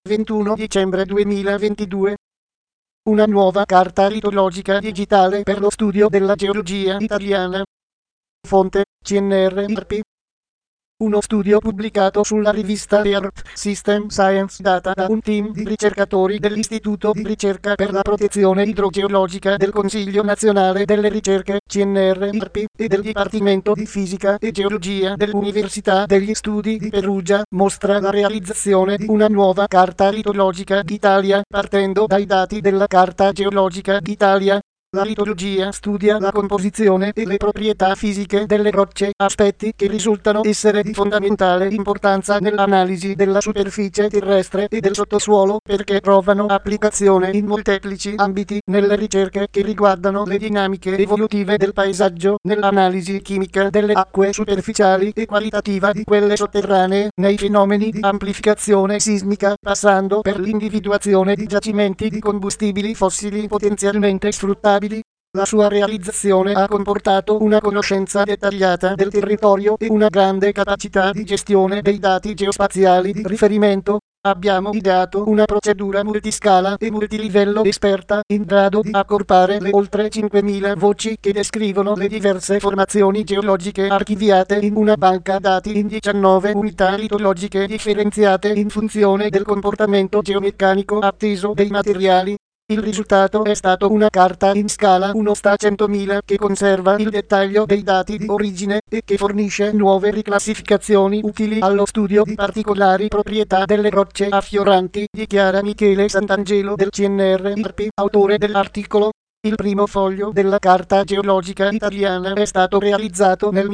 21 dicembre 2022. Una nuova carta litologica digitale per lo studio della geologia italiana. Fonte: CNR-IRP. Uno studio pubblicato sulla rivista Earth System Science Data da un team di ricercatori dell'Istituto di ricerca per la protezione idrogeologica del Consiglio Nazionale delle Ricerche CNR-IRP e del Dipartimento di Fisica e Geologia dell'Università degli Studi di Perugia mostra la realizzazione di una nuova carta litologica d'Italia partendo dai dati della Carta Geologica d'Italia. La litologia studia la composizione e le proprietà fisiche delle rocce, aspetti che risultano essere di fondamentale importanza nell'analisi della superficie terrestre e del sottosuolo perché trovano applicazione in molteplici ambiti nelle ricerche che riguardano le dinamiche evolutive del paesaggio, nell'analisi chimica delle acque superficiali e qualitativa di quelle sotterranee, nei fenomeni di amplificazione sismica, passando per l'individuazione di giacimenti di combustibili fossili potenzialmente sfruttabili. La sua realizzazione ha comportato una conoscenza dettagliata del territorio e una grande capacità di gestione dei dati geospaziali di riferimento. Abbiamo ideato una procedura multiscala e multilivello esperta in grado di accorpare le oltre 5.000 voci che descrivono le diverse formazioni geologiche archiviate in una banca dati in 19 unità litologiche differenziate in funzione del comportamento geomeccanico atteso dei materiali. Il risultato è stato una carta in scala 1:100.000 che conserva il dettaglio dei dati di origine e che fornisce nuove riclassificazioni utili allo studio di particolari proprietà delle rocce affioranti, dichiara Michele Santangelo del CNR-IRP, autore dell'articolo. Il primo foglio della Carta Geologica Italiana è stato realizzato nel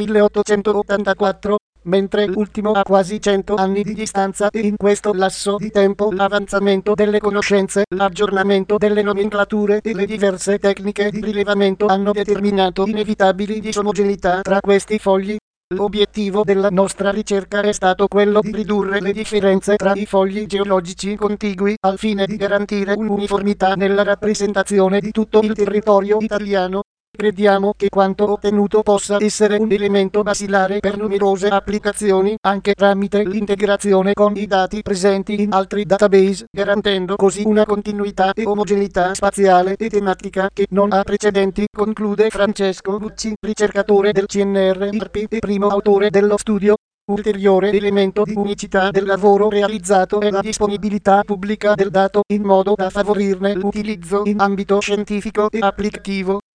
1884. Mentre l'ultimo ha quasi 100 anni di distanza e in questo lasso di tempo l'avanzamento delle conoscenze, l'aggiornamento delle nomenclature e le diverse tecniche di rilevamento hanno determinato inevitabili disomogeneità tra questi fogli. L'obiettivo della nostra ricerca è stato quello di ridurre le differenze tra i fogli geologici contigui al fine di garantire un'uniformità nella rappresentazione di tutto il territorio italiano. Crediamo che quanto ottenuto possa essere un elemento basilare per numerose applicazioni, anche tramite l'integrazione con i dati presenti in altri database, garantendo così una continuità e omogeneità spaziale e tematica che non ha precedenti, conclude Francesco Bucci, ricercatore del CNR-IRP e primo autore dello studio. Ulteriore elemento di unicità del lavoro realizzato è la disponibilità pubblica del dato, in modo da favorirne l'utilizzo in ambito scientifico e applicativo.